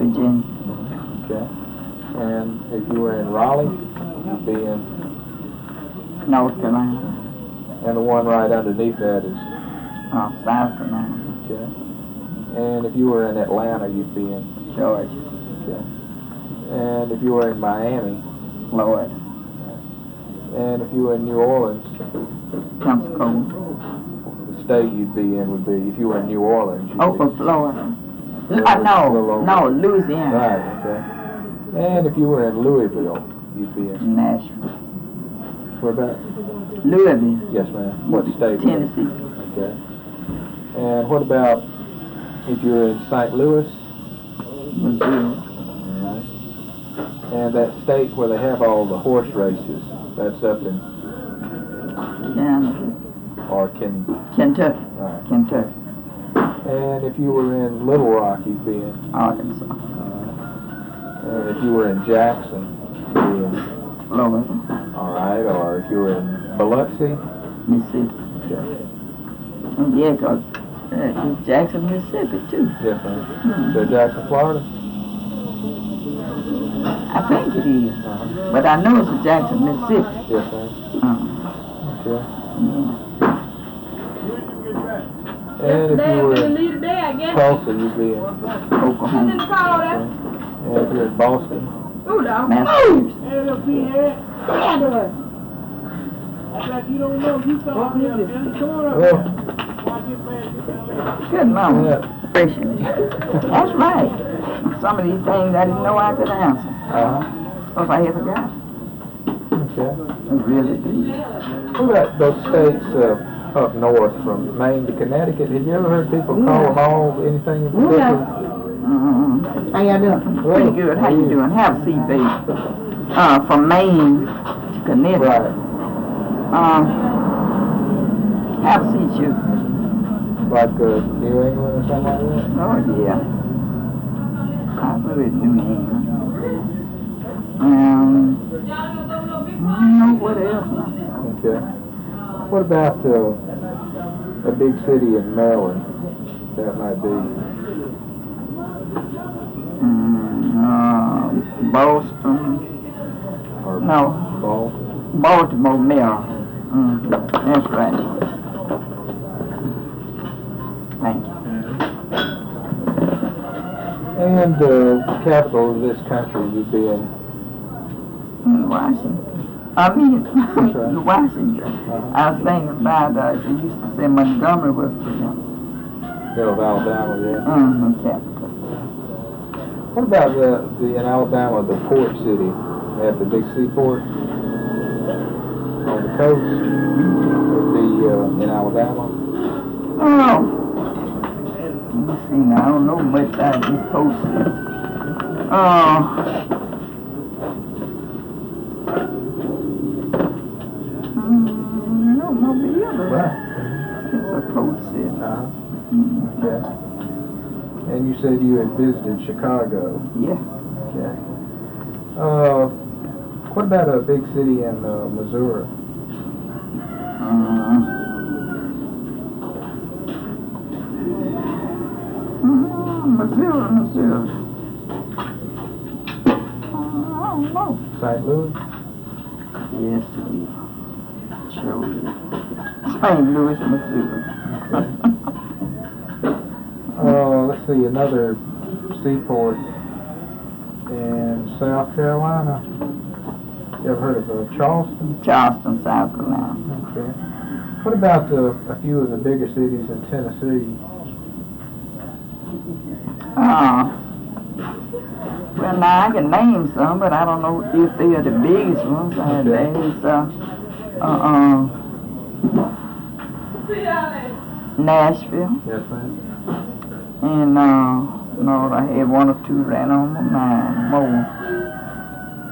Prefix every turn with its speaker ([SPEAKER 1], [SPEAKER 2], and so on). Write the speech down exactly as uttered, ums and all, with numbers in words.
[SPEAKER 1] Virginia.
[SPEAKER 2] Okay. And if you were in Raleigh, you'd be in...
[SPEAKER 1] North Carolina.
[SPEAKER 2] And the one right underneath that is...
[SPEAKER 1] Oh, South Carolina.
[SPEAKER 2] Okay. And if you were in Atlanta, you'd be in...
[SPEAKER 1] Georgia.
[SPEAKER 2] Okay. And if you were in Miami...
[SPEAKER 1] Florida.
[SPEAKER 2] And if you were in New Orleans...
[SPEAKER 1] Pensacola.
[SPEAKER 2] The state you'd be in would be, if you were in New Orleans...
[SPEAKER 1] Oh, for Florida. Uh, no, no, Louisiana.
[SPEAKER 2] Right, okay. And if you were in Louisville, you'd be in...
[SPEAKER 1] Nashville.
[SPEAKER 2] Where about?
[SPEAKER 1] Louisville.
[SPEAKER 2] Yes, ma'am. What state?
[SPEAKER 1] Tennessee.
[SPEAKER 2] Okay. And what about if you're in Saint Louis?
[SPEAKER 1] Missouri.
[SPEAKER 2] All right. And that state where they have all the horse races, that's up in...
[SPEAKER 1] Canada.
[SPEAKER 2] Or Ken...
[SPEAKER 1] Kentucky.
[SPEAKER 2] All right.
[SPEAKER 1] Kentucky.
[SPEAKER 2] And if you were in Little Rock, you'd be in...
[SPEAKER 1] Arkansas.
[SPEAKER 2] All right. And if you were in Jackson, you'd be in...
[SPEAKER 1] Florida.
[SPEAKER 2] All right. Or if you were in Biloxi?
[SPEAKER 1] Mississippi.
[SPEAKER 2] Okay.
[SPEAKER 1] Oh, yeah, because uh, it's Jackson, Mississippi, too.
[SPEAKER 2] Yes, ma'am.
[SPEAKER 1] Mm-hmm.
[SPEAKER 2] So Jackson, Florida?
[SPEAKER 1] I think it is.
[SPEAKER 2] Uh-huh.
[SPEAKER 1] But I know it's a Jackson, Mississippi.
[SPEAKER 2] Yes, ma'am.
[SPEAKER 1] Uh,
[SPEAKER 2] Okay.
[SPEAKER 1] yeah.
[SPEAKER 2] And if you were in Tulsa, you'd be in
[SPEAKER 1] Oklahoma.
[SPEAKER 2] Okay. And if you're in Boston,
[SPEAKER 1] Massachusetts.
[SPEAKER 2] well,
[SPEAKER 1] Good mama.
[SPEAKER 2] yeah.
[SPEAKER 1] Appreciate it. That's right. Some of these things I didn't know I could answer.
[SPEAKER 2] Uh-huh.
[SPEAKER 1] If I ever got.
[SPEAKER 2] Okay.
[SPEAKER 1] I really do.
[SPEAKER 2] What about those states uh, up north from Maine to Connecticut? Have you ever heard people call them all anything in particular?
[SPEAKER 1] Mm-hmm. How y'all doing?
[SPEAKER 2] Well,
[SPEAKER 1] Pretty good. How you doing? Have a seat, baby. Uh, from Maine to Connecticut.
[SPEAKER 2] Right.
[SPEAKER 1] Um, have a seat, you.
[SPEAKER 2] Like uh, New England or something like that?
[SPEAKER 1] Oh, yeah. I live in New England. Um, I don't know what else.
[SPEAKER 2] Okay. What about uh, a big city in Maryland? That might be.
[SPEAKER 1] Mm, uh, Boston.
[SPEAKER 2] Or
[SPEAKER 1] No.
[SPEAKER 2] Boston.
[SPEAKER 1] Baltimore, Maryland. Mm, that's right. Thank you.
[SPEAKER 2] And the uh, capital of this country you'd be in?
[SPEAKER 1] In Washington. I mean,
[SPEAKER 2] right.
[SPEAKER 1] Washington.
[SPEAKER 2] Uh-huh.
[SPEAKER 1] I was thinking about, uh, they used to say Montgomery was the uh,
[SPEAKER 2] Middle of Alabama, yeah.
[SPEAKER 1] mm, capital.
[SPEAKER 2] What about the, the in Alabama, the port city? They have the big seaport on the coast. Would be uh, in Alabama.
[SPEAKER 1] Oh. Let me see now. I don't know much about these posts. Oh. Mm, no, Mobile.
[SPEAKER 2] Right.
[SPEAKER 1] It's a coast city.
[SPEAKER 2] Uh-huh.
[SPEAKER 1] Mm.
[SPEAKER 2] Okay. And you said you had visited Chicago.
[SPEAKER 1] Yeah.
[SPEAKER 2] Okay. Uh, what about a big city in uh, Missouri?
[SPEAKER 1] Uh, mm, Missouri, Missouri. Uh, I don't know.
[SPEAKER 2] Saint Louis?
[SPEAKER 1] Yes, it is. Sure is. Saint Louis, Missouri.
[SPEAKER 2] Uh, let's see, another seaport in South Carolina. You ever heard of uh, Charleston?
[SPEAKER 1] Charleston, South Carolina.
[SPEAKER 2] Okay. What about uh, a few of the bigger cities in Tennessee?
[SPEAKER 1] Uh, well, now I can name some, but I don't know if they are the biggest ones. Uh,
[SPEAKER 2] Okay.
[SPEAKER 1] There's uh, uh, uh, Nashville,
[SPEAKER 2] Yes, ma'am.
[SPEAKER 1] and uh, Lord, I had one or two right on my mind, more.